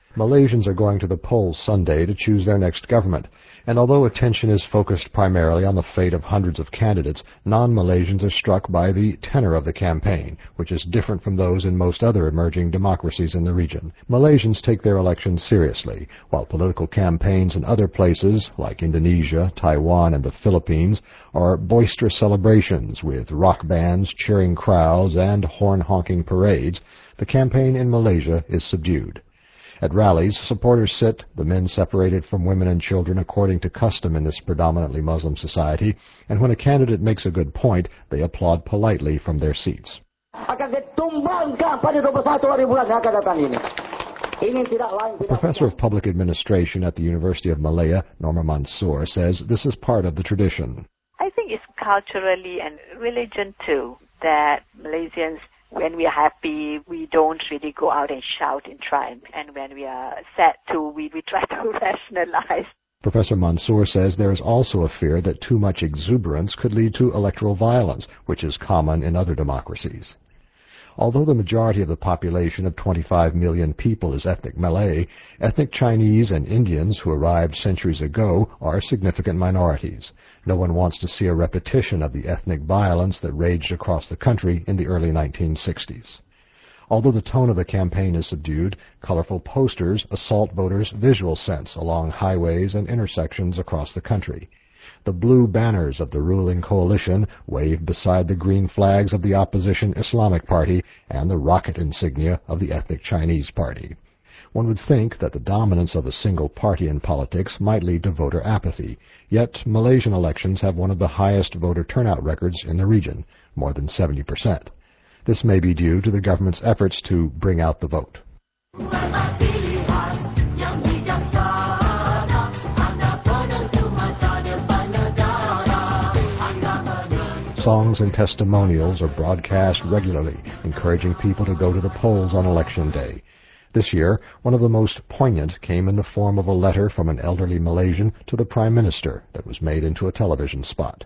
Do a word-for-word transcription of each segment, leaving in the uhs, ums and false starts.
Malaysians are going to the polls Sunday to choose their next government, and although attention is focused primarily on the fate of hundreds of candidates, non-Malaysians are struck by the tenor of the campaign, which is different from those in most other emerging democracies in the region. Malaysians take their elections seriously, while political campaigns in other places, like Indonesia, Taiwan, and the Philippines, are boisterous celebrations with rock bands, cheering crowds, and horn-honking parades. The campaign in Malaysia is subdued. At rallies, supporters sit, the men separated from women and children according to custom in this predominantly Muslim society, and when a candidate makes a good point, they applaud politely from their seats. Professor of Public Administration at the University of Malaya, Norma Mansour, says this is part of the tradition. I think it's culturally and religion too, that Malaysians, when we are happy, we don't really go out and shout in triumph. And when we are sad too, we, we try to rationalize. Professor Mansour says there is also a fear that too much exuberance could lead to electoral violence, which is common in other democracies. Although the majority of the population of twenty-five million people is ethnic Malay, ethnic Chinese and Indians who arrived centuries ago are significant minorities. No one wants to see a repetition of the ethnic violence that raged across the country in the early nineteen sixties. Although the tone of the campaign is subdued, colorful posters assault voters' visual sense along highways and intersections across the country. The blue banners of the ruling coalition wave beside the green flags of the opposition Islamic Party and the rocket insignia of the ethnic Chinese Party. One would think that the dominance of a single party in politics might lead to voter apathy, yet Malaysian elections have one of the highest voter turnout records in the region, more than seventy percent. This may be due to the government's efforts to bring out the vote. Songs and testimonials are broadcast regularly, encouraging people to go to the polls on Election Day. This year, one of the most poignant came in the form of a letter from an elderly Malaysian to the Prime Minister that was made into a television spot.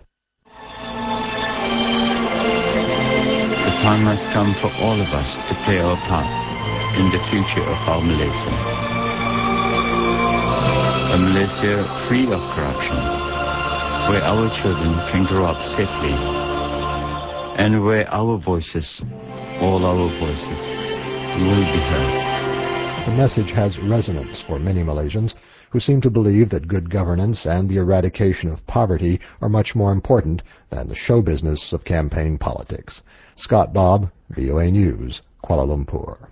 The time has come for all of us to play our part in the future of our Malaysia. A Malaysia free of corruption, where our children can grow up safely, and where our voices, all our voices, will be heard. The message has resonance for many Malaysians who seem to believe that good governance and the eradication of poverty are much more important than the show business of campaign politics. Scott Bob, V O A News, Kuala Lumpur.